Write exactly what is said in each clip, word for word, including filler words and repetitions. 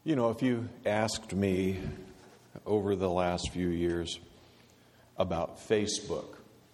You know, if you asked me over the last few years about Facebook,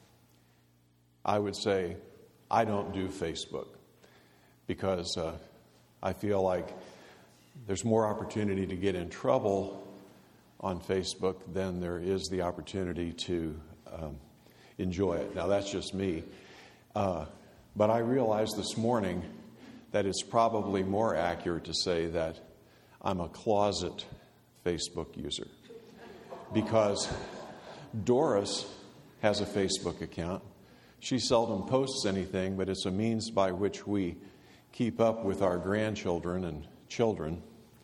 I would say I don't do Facebook because uh, I feel like there's more opportunity to get in trouble on Facebook than there is the opportunity to um, enjoy it. Now, that's just me. Uh, but I realized this morning that it's probably more accurate to say that I'm a closet Facebook user, because Doris has a Facebook account. She seldom posts anything, but it's a means by which we keep up with our grandchildren and children.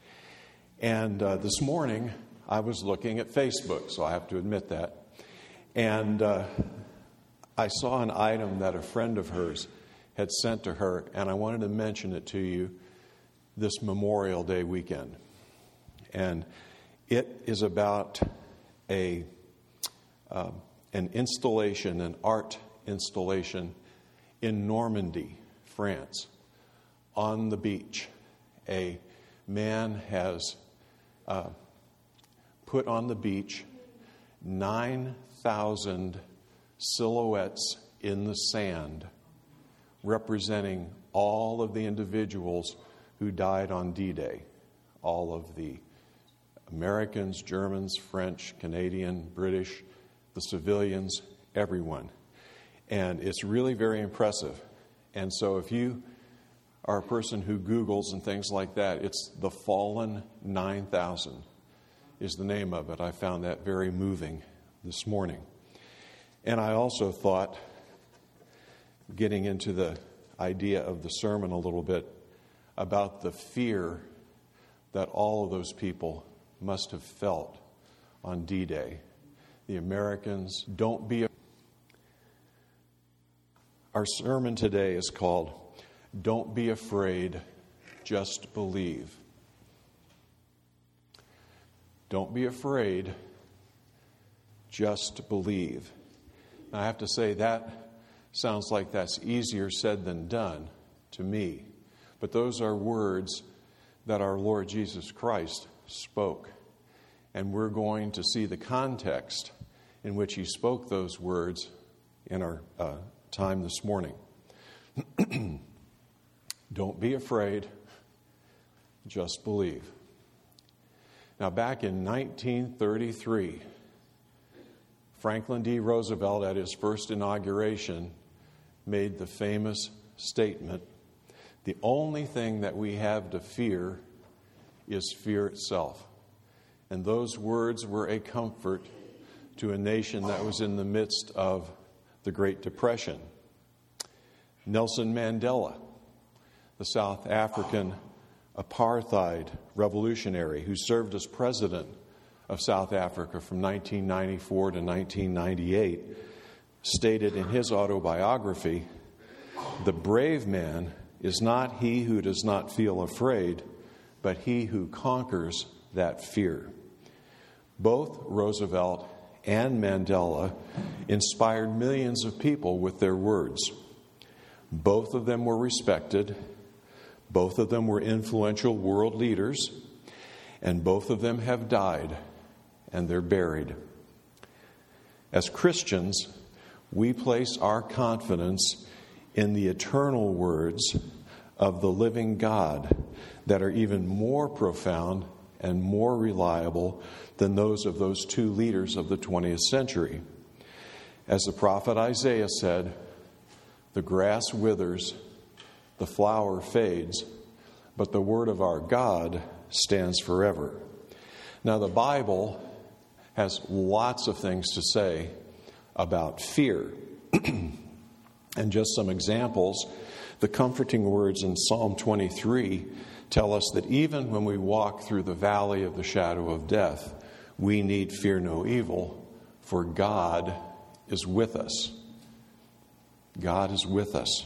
And uh, this morning, I was looking at Facebook, so I have to admit that. And uh, I saw an item that a friend of hers had sent to her, and I wanted to mention it to you this Memorial Day weekend. And it is about a uh, an installation, an art installation in Normandy, France. On the beach, a man has uh, put on the beach nine thousand silhouettes in the sand, representing all of the individuals who died on D-Day, all of the Americans, Germans, French, Canadian, British, the civilians, everyone. And it's really very impressive. And so if you are a person who Googles and things like that, it's The Fallen nine thousand is the name of it. I found that very moving this morning. And I also thought, getting into the idea of the sermon a little bit, about the fear that all of those people must have felt on D-Day. The Americans, don't be... Our sermon today is called, Don't Be Afraid, Just Believe. Don't be afraid, just believe. Now, I have to say that sounds like that's easier said than done to me. But those are words that our Lord Jesus Christ spoke. And we're going to see the context in which he spoke those words in our uh, time this morning. Don't be afraid, just believe. Now, back in nineteen thirty-three, Franklin D. Roosevelt, at his first inauguration, made the famous statement, "The only thing that we have to fear is fear itself." And those words were a comfort to a nation that was in the midst of the Great Depression. Nelson Mandela, the South African apartheid revolutionary who served as president of South Africa from nineteen ninety-four to nineteen ninety-eight, stated in his autobiography, "The brave man is not he who does not feel afraid, but he who conquers that fear." Both Roosevelt and Mandela inspired millions of people with their words. Both of them were respected. Both of them were influential world leaders. And both of them have died, and they're buried. As Christians, we place our confidence in the eternal words of the living God that are even more profound and more reliable than those of those two leaders of the twentieth century. As the prophet Isaiah said, "The grass withers, the flower fades, but the word of our God stands forever." Now, the Bible has lots of things to say about fear. And just some examples, the comforting words in Psalm twenty-three tell us that even when we walk through the valley of the shadow of death, we need fear no evil, for God is with us. God is with us.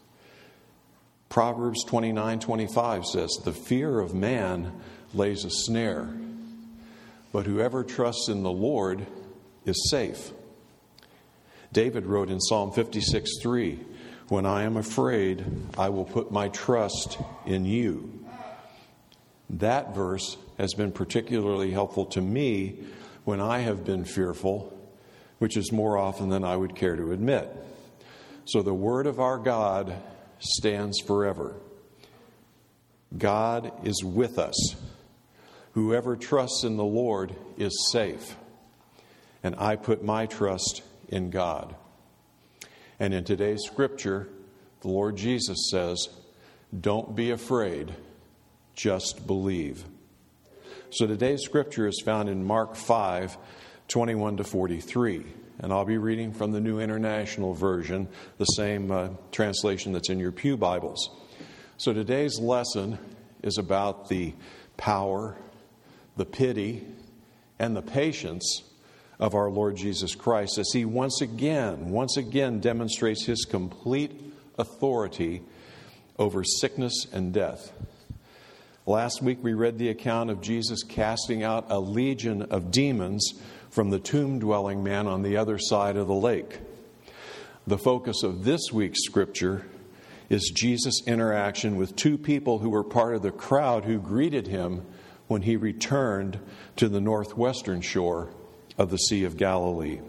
Proverbs twenty-nine twenty-five says, "The fear of man lays a snare, but whoever trusts in the Lord is safe." David wrote in Psalm fifty-six three, "When I am afraid, I will put my trust in you." That verse has been particularly helpful to me when I have been fearful, which is more often than I would care to admit. So the word of our God stands forever. God is with us. Whoever trusts in the Lord is safe. And I put my trust in God. And in today's scripture, the Lord Jesus says, don't be afraid, just believe. So today's scripture is found in Mark five, twenty-one to forty-three. And I'll be reading from the New International Version, the same uh, translation that's in your pew Bibles. So today's lesson is about the power, the pity, and the patience of our Lord Jesus Christ as he once again, once again demonstrates his complete authority over sickness and death. Last week we read the account of Jesus casting out a legion of demons from the tomb-dwelling man on the other side of the lake. The focus of this week's scripture is Jesus' interaction with two people who were part of the crowd who greeted him when he returned to the northwestern shore of the Sea of Galilee.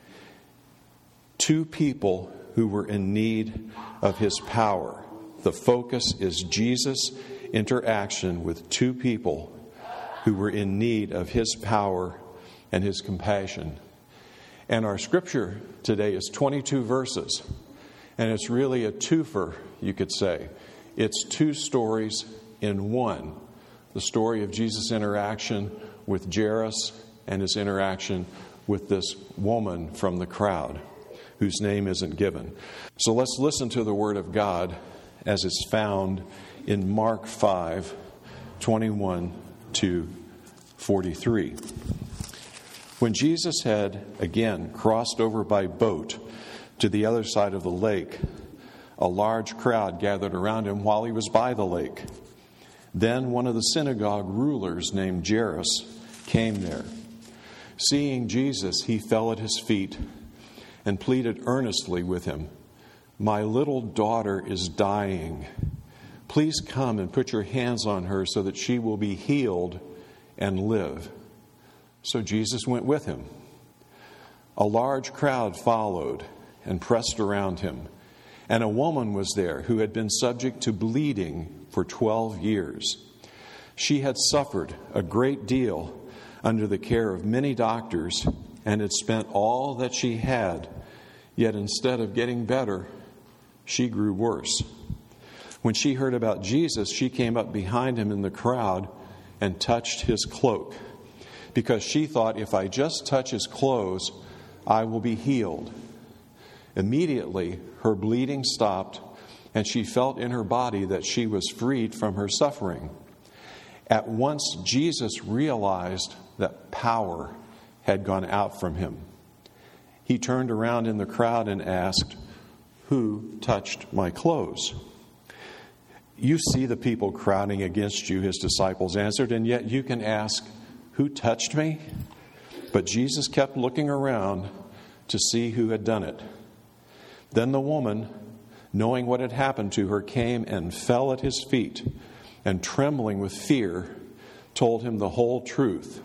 Two people who were in need of his power. The focus is Jesus' interaction with two people who were in need of his power and his compassion. And our scripture today is twenty-two verses. And it's really a twofer, you could say. It's two stories in one. The story of Jesus' interaction with Jairus and his interaction with this woman from the crowd whose name isn't given. So let's listen to the word of God as it's found in Mark five, twenty-one to forty-three. When Jesus had again crossed over by boat to the other side of the lake, a large crowd gathered around him while he was by the lake. Then one of the synagogue rulers named Jairus came there. Seeing Jesus, he fell at his feet and pleaded earnestly with him, "My little daughter is dying. Please come and put your hands on her so that she will be healed and live." So Jesus went with him. A large crowd followed and pressed around him, and a woman was there who had been subject to bleeding for twelve years. She had suffered a great deal under the care of many doctors and had spent all that she had, yet instead of getting better, she grew worse. When she heard about Jesus, she came up behind him in the crowd and touched his cloak, because she thought, if I just touch his clothes, I will be healed. Immediately, her bleeding stopped, and she felt in her body that she was freed from her suffering. At once, Jesus realized that power had gone out from him. He turned around in the crowd and asked, "Who touched my clothes?" "You see the people crowding against you," his disciples answered, "and yet you can ask, 'Who touched me?'" But Jesus kept looking around to see who had done it. Then the woman, knowing what had happened to her, came and fell at his feet, and trembling with fear, told him the whole truth.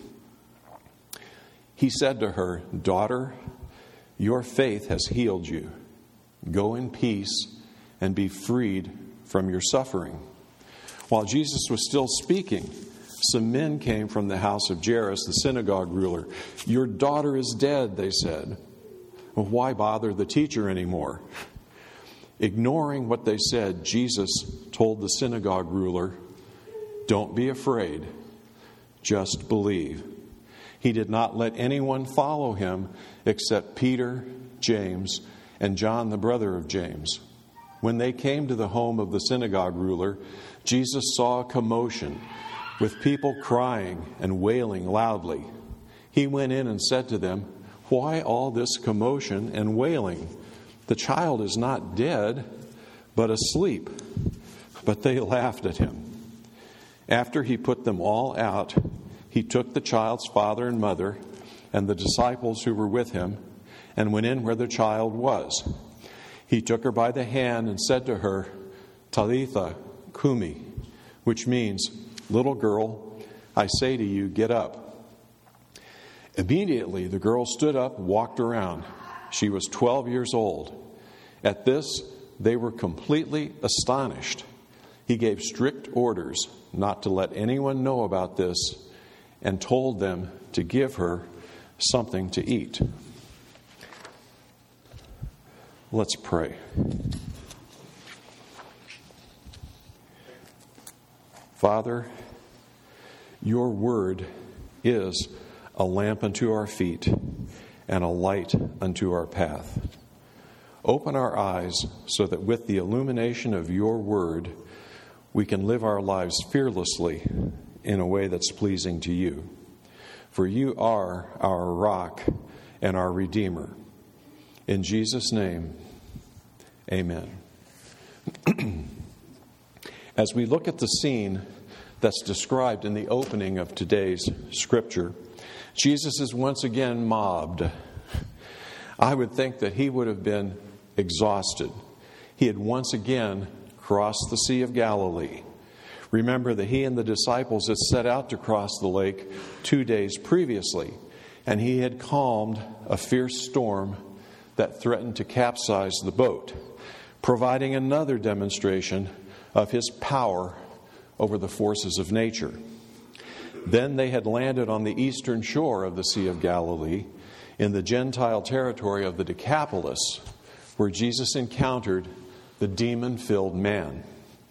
He said to her, "Daughter, your faith has healed you. Go in peace and be freed from your suffering." While Jesus was still speaking, some men came from the house of Jairus, the synagogue ruler. "Your daughter is dead," they said. "Well, why bother the teacher anymore?" Ignoring what they said, Jesus told the synagogue ruler, "Don't be afraid, just believe." He did not let anyone follow him except Peter, James, and John, the brother of James. When they came to the home of the synagogue ruler, Jesus saw a commotion with people crying and wailing loudly. He went in and said to them, "Why all this commotion and wailing? The child is not dead, but asleep." But they laughed at him. After he put them all out, he took the child's father and mother and the disciples who were with him and went in where the child was. He took her by the hand and said to her, "Talitha cumi," which means, "Little girl, I say to you, get up." Immediately the girl stood up, walked around. She was twelve years old. At this, they were completely astonished. He gave strict orders not to let anyone know about this and told them to give her something to eat. Let's pray. Father, your word is a lamp unto our feet and a light unto our path. Open our eyes so that with the illumination of your word, we can live our lives fearlessly in a way that's pleasing to you. For you are our rock and our Redeemer. In Jesus' name, amen. As we look at the scene that's described in the opening of today's scripture, Jesus is once again mobbed. I would think that he would have been exhausted. He had once again crossed the Sea of Galilee. Remember that he and the disciples had set out to cross the lake two days previously, and he had calmed a fierce storm that threatened to capsize the boat, providing another demonstration of his power over the forces of nature. Then they had landed on the eastern shore of the Sea of Galilee in the Gentile territory of the Decapolis, where Jesus encountered the demon-filled man.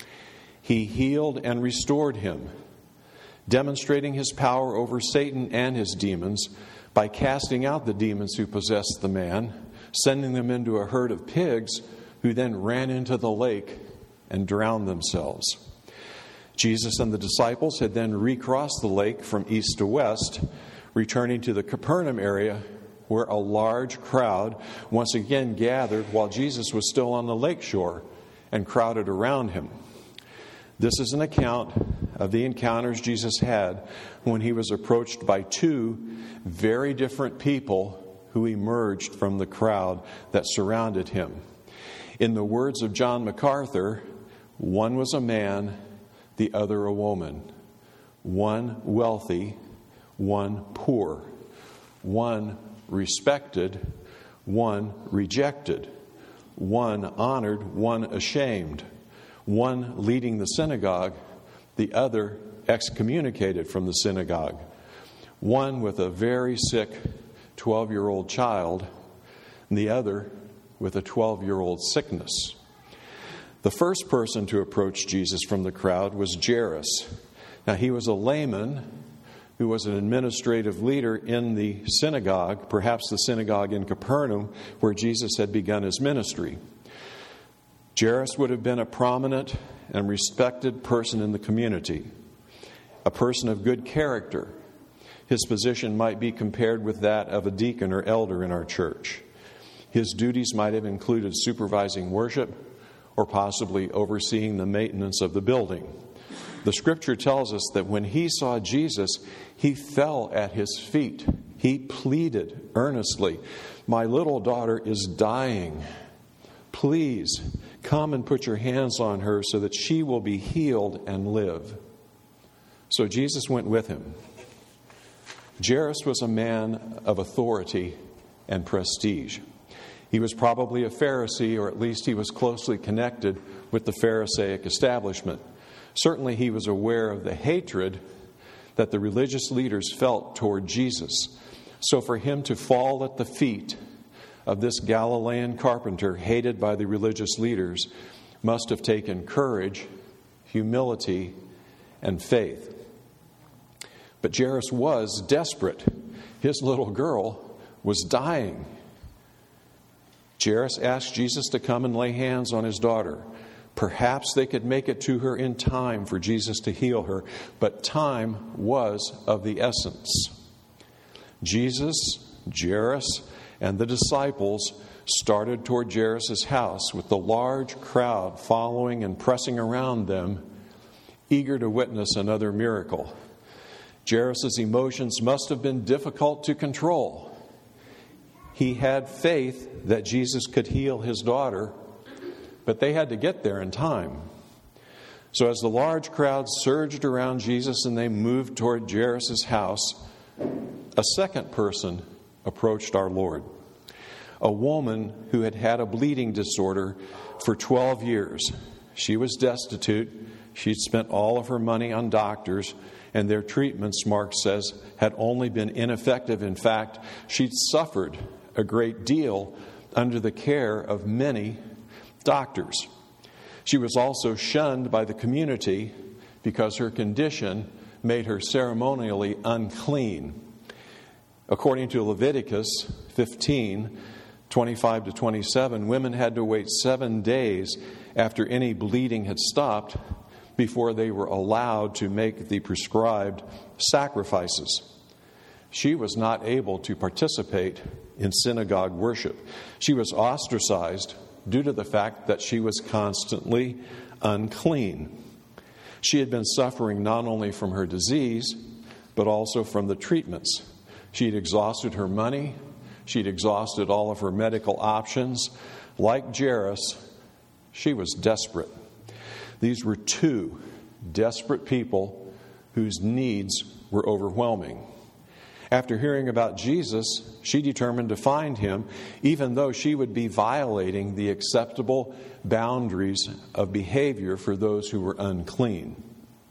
He healed and restored him, demonstrating his power over Satan and his demons by casting out the demons who possessed the man, sending them into a herd of pigs who then ran into the lake and drowned themselves. Jesus and the disciples had then recrossed the lake from east to west, returning to the Capernaum area where a large crowd once again gathered while Jesus was still on the lakeshore and crowded around him. This is an account of the encounters Jesus had when he was approached by two very different people who emerged from the crowd that surrounded him. In the words of John MacArthur, one was a man, the other a woman. One wealthy, one poor. One respected, one rejected. One honored, one ashamed. One leading the synagogue, the other excommunicated from the synagogue. One with a very sick twelve-year-old child, and the other with a twelve-year-old sickness. The first person to approach Jesus from the crowd was Jairus. Now, he was a layman who was an administrative leader in the synagogue, perhaps the synagogue in Capernaum, where Jesus had begun his ministry. Jairus would have been a prominent and respected person in the community, a person of good character. His position might be compared with that of a deacon or elder in our church. His duties might have included supervising worship or possibly overseeing the maintenance of the building. The scripture tells us that when he saw Jesus, he fell at his feet. He pleaded earnestly, "My little daughter is dying. Please come and put your hands on her so that she will be healed and live." So Jesus went with him. Jairus was a man of authority and prestige. He was probably a Pharisee, or at least he was closely connected with the Pharisaic establishment. Certainly he was aware of the hatred that the religious leaders felt toward Jesus. So for him to fall at the feet of this Galilean carpenter hated by the religious leaders must have taken courage, humility, and faith. But Jairus was desperate. His little girl was dying. Jairus asked Jesus to come and lay hands on his daughter. Perhaps they could make it to her in time for Jesus to heal her, but time was of the essence. Jesus, Jairus, and the disciples started toward Jairus' house with the large crowd following and pressing around them, eager to witness another miracle. Jairus' emotions must have been difficult to control. He had faith that Jesus could heal his daughter, but they had to get there in time. So as the large crowd surged around Jesus and they moved toward Jairus' house, a second person approached our Lord. A woman who had had a bleeding disorder for twelve years. She was destitute. She'd spent all of her money on doctors, and their treatments, Mark says, had only been ineffective. In fact, she'd suffered a great deal under the care of many doctors. She was also shunned by the community because her condition made her ceremonially unclean. According to Leviticus fifteen, twenty-five to twenty-seven, women had to wait seven days after any bleeding had stopped before they were allowed to make the prescribed sacrifices. She was not able to participate in synagogue worship. She was ostracized due to the fact that she was constantly unclean. She had been suffering not only from her disease, but also from the treatments. She'd exhausted her money. She'd exhausted all of her medical options. Like Jairus, she was desperate. These were two desperate people whose needs were overwhelming. After hearing about Jesus, she determined to find him, even though she would be violating the acceptable boundaries of behavior for those who were unclean.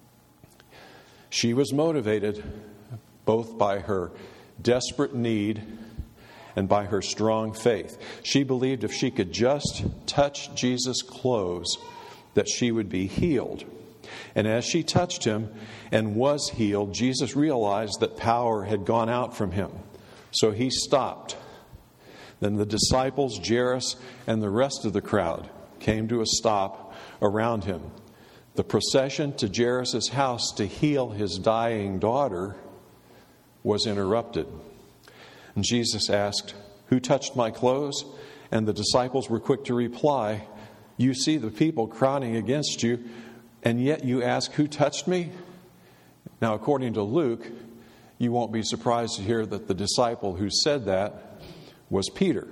She was motivated both by her desperate need and by her strong faith. She believed if she could just touch Jesus' clothes, that she would be healed. And as she touched him and was healed, Jesus realized that power had gone out from him. So he stopped. Then the disciples, Jairus, and the rest of the crowd came to a stop around him. The procession to Jairus' house to heal his dying daughter was interrupted. And Jesus asked, "Who touched my clothes?" And the disciples were quick to reply, "You see the people crowding against you, and yet you ask, 'Who touched me?'" Now, according to Luke, you won't be surprised to hear that the disciple who said that was Peter.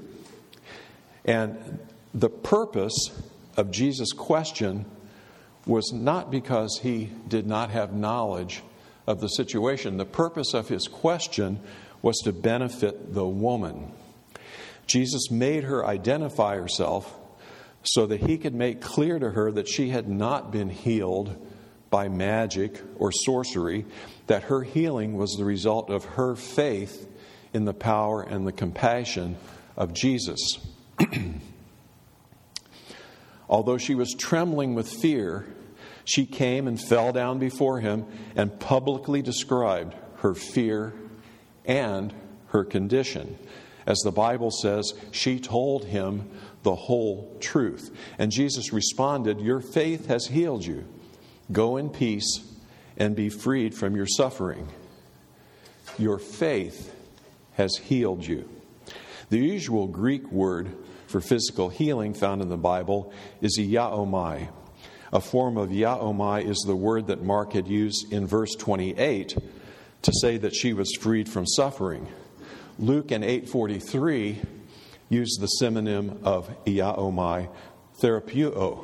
And the purpose of Jesus' question was not because he did not have knowledge of the situation. The purpose of his question was to benefit the woman. Jesus made her identify herself so that he could make clear to her that she had not been healed by magic or sorcery, that her healing was the result of her faith in the power and the compassion of Jesus. Although she was trembling with fear, she came and fell down before him and publicly described her fear and her condition. As the Bible says, she told him the whole truth. And Jesus responded, "Your faith has healed you. Go in peace and be freed from your suffering." Your faith has healed you. The usual Greek word for physical healing found in the Bible is iaomai. A form of iaomai is the word that Mark had used in verse twenty-eight to say that she was freed from suffering. Luke in eight forty-three used the synonym of iaomai, therapeuo,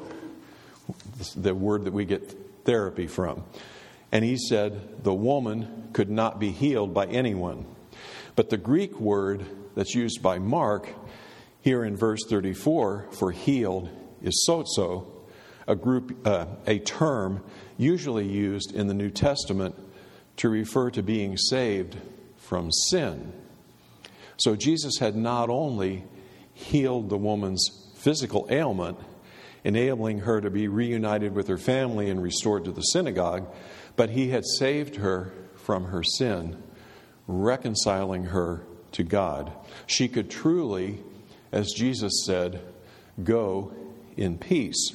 the word that we get therapy from. And he said the woman could not be healed by anyone. But the Greek word that's used by Mark here in verse thirty-four for healed is sozo, a group, uh, a term usually used in the New Testament to refer to being saved from sin. So Jesus had not only healed the woman's physical ailment, enabling her to be reunited with her family and restored to the synagogue, but he had saved her from her sin, reconciling her to God. She could truly, as Jesus said, go in peace.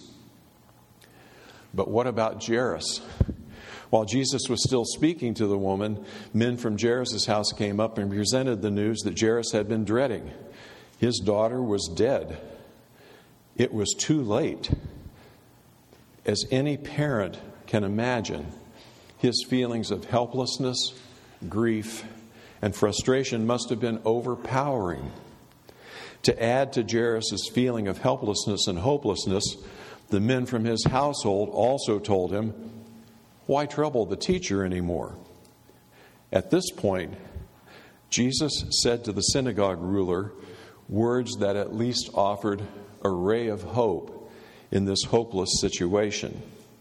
But what about Jairus? While Jesus was still speaking to the woman, men from Jairus' house came up and presented the news that Jairus had been dreading. His daughter was dead. It was too late. As any parent can imagine, his feelings of helplessness, grief, and frustration must have been overpowering. To add to Jairus' feeling of helplessness and hopelessness, The men from his household also told him, "Why trouble the teacher anymore?" At this point, Jesus said to the synagogue ruler words that at least offered a ray of hope in this hopeless situation.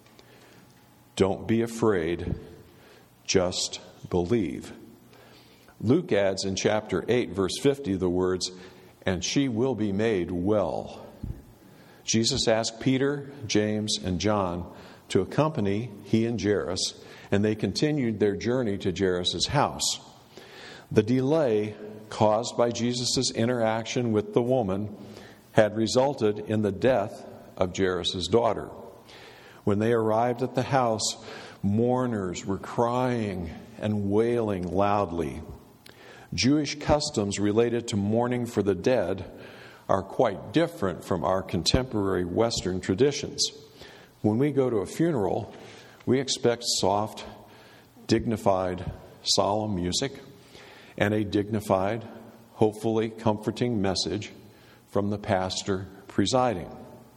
Don't be afraid, just believe. Luke adds in chapter eight, verse fifty, the words, "And she will be made well." Jesus asked Peter, James, and John to accompany he and Jairus, and they continued their journey to Jairus' house. The delay caused by Jesus' interaction with the woman had resulted in the death of Jairus' daughter. When they arrived at the house, mourners were crying and wailing loudly. Jewish customs related to mourning for the dead are quite different from our contemporary Western traditions. When we go to a funeral, we expect soft, dignified, solemn music and a dignified, hopefully comforting message from the pastor presiding.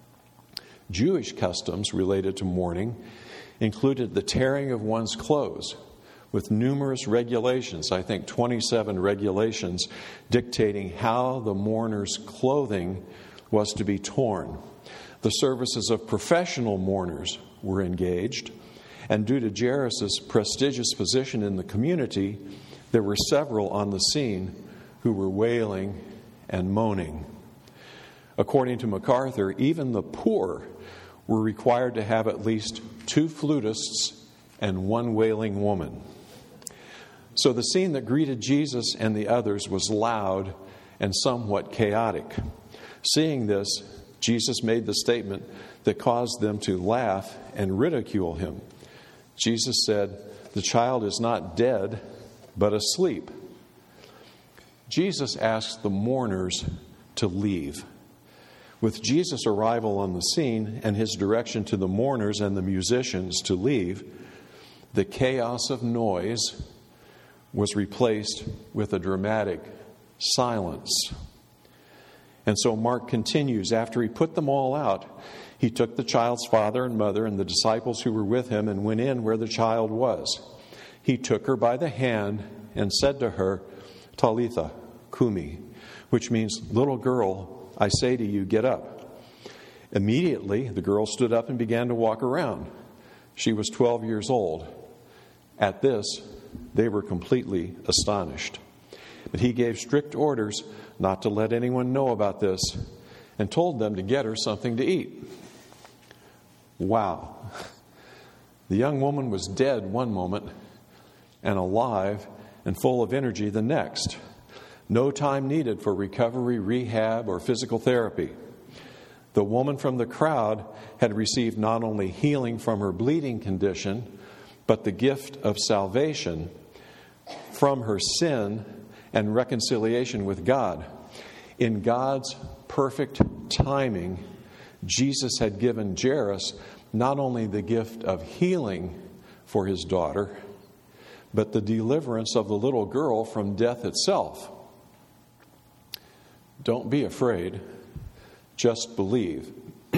Jewish customs related to mourning included the tearing of one's clothes, with numerous regulations, I think twenty-seven regulations, dictating how the mourner's clothing was to be torn. The services of professional mourners were engaged, and due to Jairus' prestigious position in the community, there were several on the scene who were wailing and moaning. According to MacArthur, even the poor were required to have at least two flutists and one wailing woman. So the scene that greeted Jesus and the others was loud and somewhat chaotic. Seeing this, Jesus made the statement that caused them to laugh and ridicule him. Jesus said, "The child is not dead, but asleep." Jesus asked the mourners to leave. With Jesus' arrival on the scene and his direction to the mourners and the musicians to leave, the chaos of noise was replaced with a dramatic silence. And so Mark continues, after he put them all out, he took the child's father and mother and the disciples who were with him and went in where the child was. He took her by the hand and said to her, "Talitha kumi," which means, "Little girl, I say to you, get up." Immediately, the girl stood up and began to walk around. She was twelve years old. At this, they were completely astonished. But he gave strict orders not to let anyone know about this and told them to get her something to eat. Wow. The young woman was dead one moment and alive and full of energy the next. No time needed for recovery, rehab, or physical therapy. The woman from the crowd had received not only healing from her bleeding condition, but the gift of salvation from her sin and reconciliation with God. In God's perfect timing, Jesus had given Jairus not only the gift of healing for his daughter, but the deliverance of the little girl from death itself. Don't be afraid, just believe.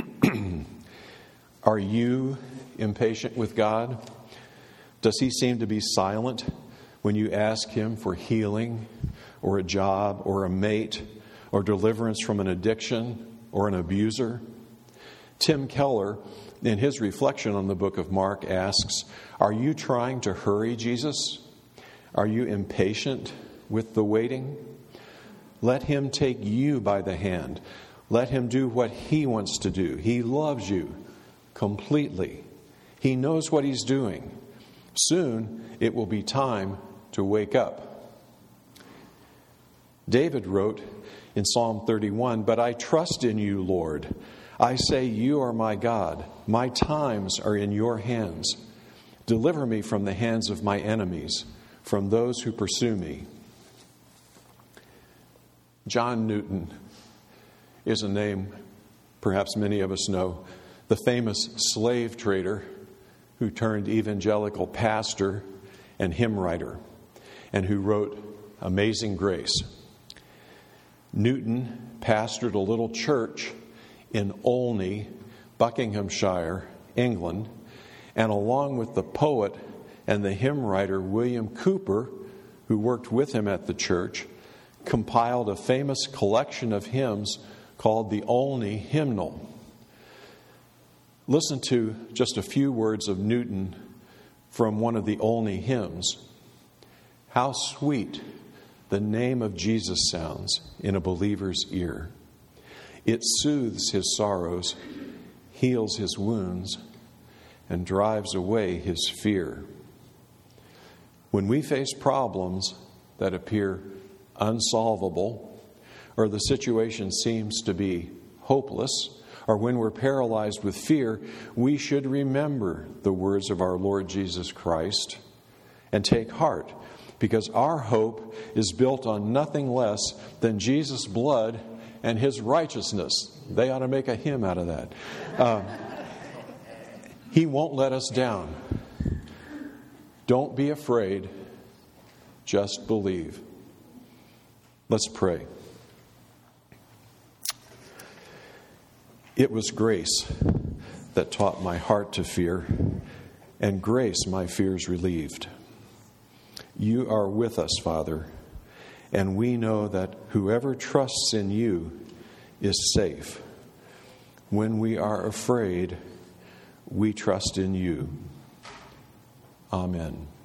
Are you impatient with God? Does he seem to be silent when you ask him for healing or a job or a mate or deliverance from an addiction or an abuser? Tim Keller, in his reflection on the book of Mark, asks, are you trying to hurry Jesus? Are you impatient with the waiting? Let him take you by the hand. Let him do what he wants to do. He loves you completely. He knows what he's doing. Soon it will be time to wake up. David wrote in Psalm thirty-one, "But I trust in you, Lord. I say, you are my God. My times are in your hands. Deliver me from the hands of my enemies, from those who pursue me." John Newton is a name perhaps many of us know. The famous slave trader who turned evangelical pastor and hymn writer, and who wrote Amazing Grace. Newton pastored a little church in Olney, Buckinghamshire, England, and along with the poet and the hymn writer William Cowper, who worked with him at the church, compiled a famous collection of hymns called the Olney Hymnal. Listen to just a few words of Newton from one of the Olney hymns. How sweet the name of Jesus sounds in a believer's ear. It soothes his sorrows, heals his wounds, and drives away his fear. When we face problems that appear unsolvable, or the situation seems to be hopeless, or when we're paralyzed with fear, we should remember the words of our Lord Jesus Christ and take heart, because our hope is built on nothing less than Jesus' blood and His righteousness. They ought to make a hymn out of that. Uh, he won't let us down. Don't be afraid. Just believe. Let's pray. It was grace that taught my heart to fear, and grace my fears relieved. You are with us, Father, and we know that whoever trusts in you is safe. When we are afraid, we trust in you. Amen.